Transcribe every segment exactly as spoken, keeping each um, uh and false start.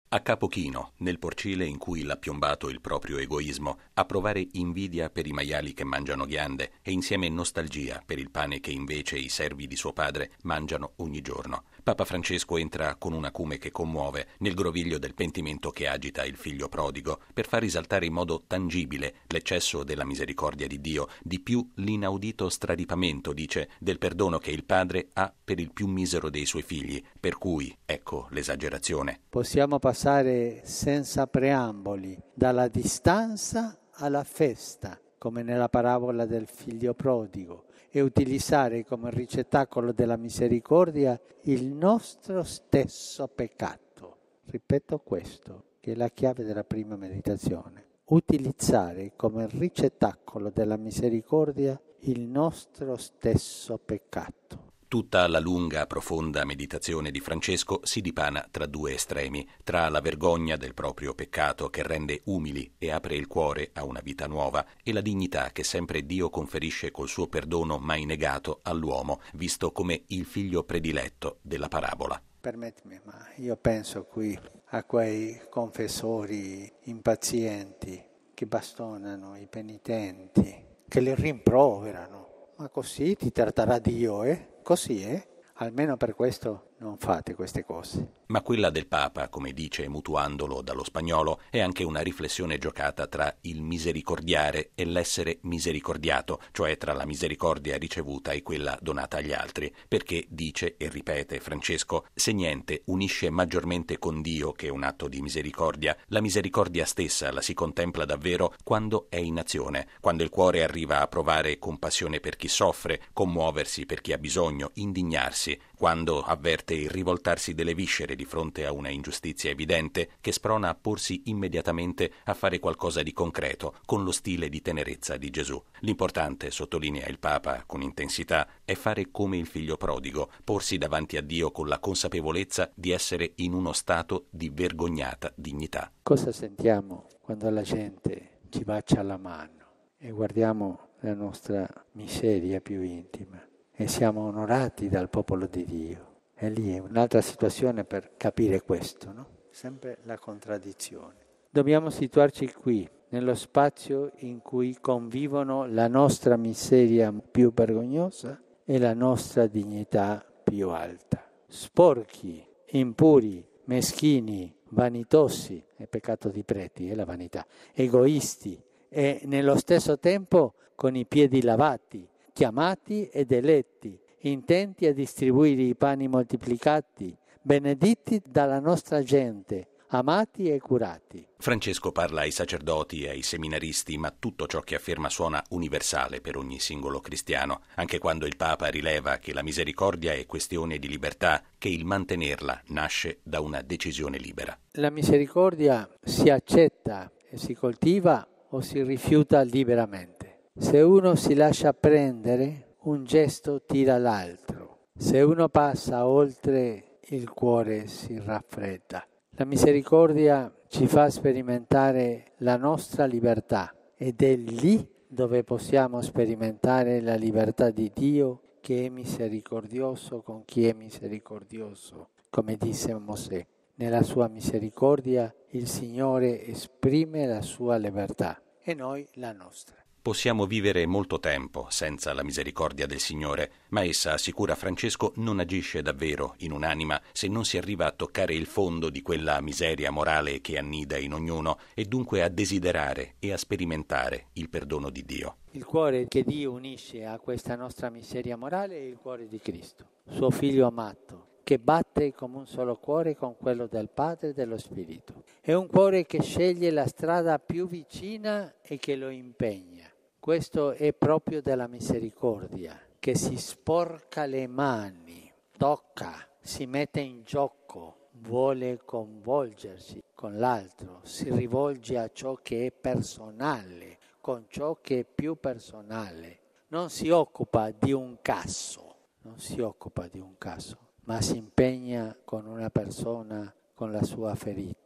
A Capo Chino, nel porcile in cui l'ha piombato il proprio egoismo, a provare invidia per i maiali che mangiano ghiande e insieme nostalgia per il pane che invece i servi di suo padre mangiano ogni giorno. Papa Francesco entra con un acume che commuove nel groviglio del pentimento che agita il figlio prodigo per far risaltare in modo tangibile l'eccesso della misericordia di Dio, di più l'inaudito stradipamento, dice, del perdono che il padre ha per il più misero dei suoi figli, per cui, ecco l'esagerazione. Possiamo passare senza preamboli dalla distanza alla festa, come nella parabola del figlio prodigo, e utilizzare come ricettacolo della misericordia il nostro stesso peccato. Ripeto questo, che è la chiave della prima meditazione. Utilizzare come ricettacolo della misericordia il nostro stesso peccato. Tutta la lunga, profonda meditazione di Francesco si dipana tra due estremi, tra la vergogna del proprio peccato che rende umili e apre il cuore a una vita nuova e la dignità che sempre Dio conferisce col suo perdono mai negato all'uomo, visto come il figlio prediletto della parabola. Permettimi, ma io penso qui a quei confessori impazienti che bastonano i penitenti, che li rimproverano. Ma così ti tratterà Dio, eh? Così, eh? Almeno per questo non fate queste cose. Ma quella del Papa, come dice mutuandolo dallo spagnolo, è anche una riflessione giocata tra il misericordiare e l'essere misericordiato, cioè tra la misericordia ricevuta e quella donata agli altri, perché, dice e ripete Francesco, se niente unisce maggiormente con Dio che un atto di misericordia, la misericordia stessa la si contempla davvero quando è in azione, quando il cuore arriva a provare compassione per chi soffre, commuoversi per chi ha bisogno, indignarsi, quando avverte il rivoltarsi delle viscere di fronte a una ingiustizia evidente che sprona a porsi immediatamente a fare qualcosa di concreto con lo stile di tenerezza di Gesù. L'importante, sottolinea il Papa con intensità, è fare come il figlio prodigo, porsi davanti a Dio con la consapevolezza di essere in uno stato di vergognata dignità. Cosa sentiamo quando la gente ci bacia la mano e guardiamo la nostra miseria più intima e siamo onorati dal popolo di Dio? E lì è un'altra situazione per capire questo, no? Sempre la contraddizione. Dobbiamo situarci qui, nello spazio in cui convivono la nostra miseria più vergognosa e la nostra dignità più alta. Sporchi, impuri, meschini, vanitosi, è peccato di preti, è la vanità, egoisti e nello stesso tempo con i piedi lavati, chiamati ed eletti, intenti a distribuire i pani moltiplicati, benedetti dalla nostra gente, amati e curati. Francesco parla ai sacerdoti e ai seminaristi, ma tutto ciò che afferma suona universale per ogni singolo cristiano, anche quando il Papa rileva che la misericordia è questione di libertà, che il mantenerla nasce da una decisione libera. La misericordia si accetta e si coltiva o si rifiuta liberamente. Se uno si lascia prendere, un gesto tira l'altro. Se uno passa oltre, il cuore si raffredda. La misericordia ci fa sperimentare la nostra libertà ed è lì dove possiamo sperimentare la libertà di Dio che è misericordioso con chi è misericordioso. Come disse Mosè, nella sua misericordia il Signore esprime la sua libertà e noi la nostra. Possiamo vivere molto tempo senza la misericordia del Signore, ma essa, assicura Francesco, non agisce davvero in un'anima se non si arriva a toccare il fondo di quella miseria morale che annida in ognuno e dunque a desiderare e a sperimentare il perdono di Dio. Il cuore che Dio unisce a questa nostra miseria morale è il cuore di Cristo, suo Figlio amato, che batte come un solo cuore con quello del Padre e dello Spirito. È un cuore che sceglie la strada più vicina e che lo impegna. Questo è proprio della misericordia, che si sporca le mani, tocca, si mette in gioco, vuole coinvolgersi con l'altro, si rivolge a ciò che è personale, con ciò che è più personale. Non si occupa di un caso, non si occupa di un caso, ma si impegna con una persona, con la sua ferita.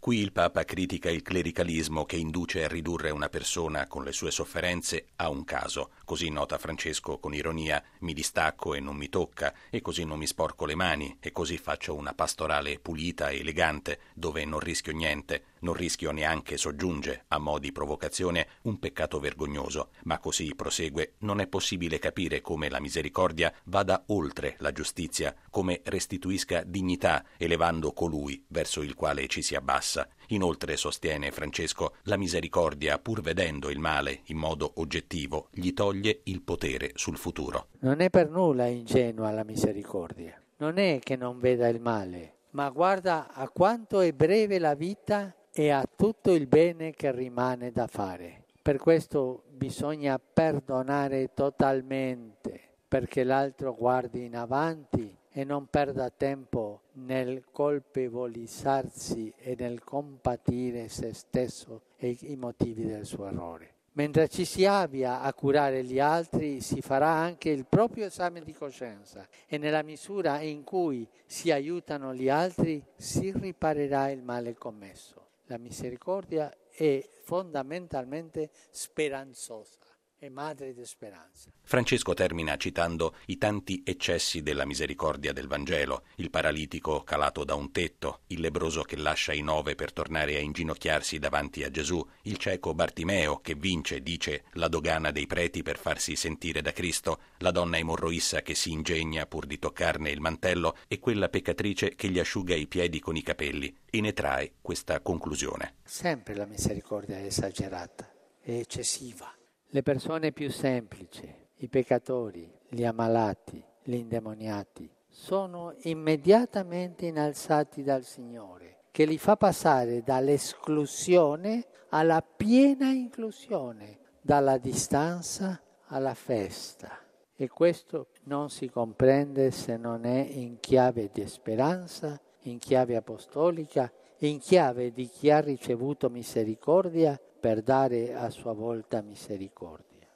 Qui il Papa critica il clericalismo che induce a ridurre una persona con le sue sofferenze a un caso. Così nota Francesco con ironia: mi distacco e non mi tocca, e così non mi sporco le mani, e così faccio una pastorale pulita e elegante, dove non rischio niente, non rischio neanche, soggiunge, a mo' di provocazione, un peccato vergognoso. Ma così, prosegue, non è possibile capire come la misericordia vada oltre la giustizia, come restituisca dignità, elevando colui verso il quale ci si abbassa. Inoltre, sostiene Francesco, la misericordia, pur vedendo il male in modo oggettivo, gli toglie il potere sul futuro. Non è per nulla ingenua la misericordia. Non è che non veda il male, ma guarda a quanto è breve la vita e a tutto il bene che rimane da fare. Per questo bisogna perdonare totalmente, perché l'altro guardi in avanti e non perda tempo nel colpevolizzarsi e nel compatire se stesso e i motivi del suo errore. Mentre ci si avvia a curare gli altri, si farà anche il proprio esame di coscienza e nella misura in cui si aiutano gli altri si riparerà il male commesso. La misericordia è fondamentalmente speranzosa. È madre di speranza. Francesco termina citando i tanti eccessi della misericordia del Vangelo: il paralitico calato da un tetto, il lebbroso che lascia i nove per tornare a inginocchiarsi davanti a Gesù, il cieco Bartimeo che vince, dice, la dogana dei preti per farsi sentire da Cristo, la donna emorroissa che si ingegna pur di toccarne il mantello e quella peccatrice che gli asciuga i piedi con i capelli, e ne trae questa conclusione. Sempre la misericordia è esagerata, è eccessiva. Le persone più semplici, i peccatori, gli ammalati, gli indemoniati, sono immediatamente innalzati dal Signore, che li fa passare dall'esclusione alla piena inclusione, dalla distanza alla festa. E questo non si comprende se non è in chiave di speranza, in chiave apostolica, in chiave di chi ha ricevuto misericordia per dare a sua volta misericordia.